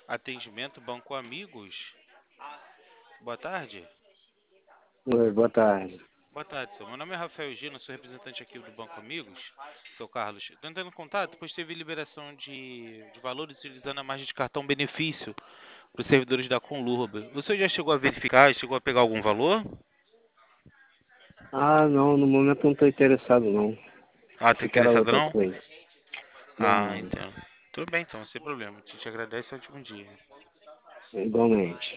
Atendimento Banco Amigos. Boa tarde. Oi, boa tarde. Boa tarde, senhor. Meu nome é Rafael Gino, sou representante aqui do Banco Amigos. Seu Carlos, estou entrando em contato, pois teve liberação de valores utilizando a margem de cartão benefício para os servidores da Conlurb. O senhor já chegou a verificar, chegou a pegar algum valor? Ah, não, no momento não estou interessado, não. Ah, tá Achei que era interessado outra não? coisa. Não, Ah, não. entendo. Tudo bem, então, sem problema. Te agradece e ótimo dia. Igualmente.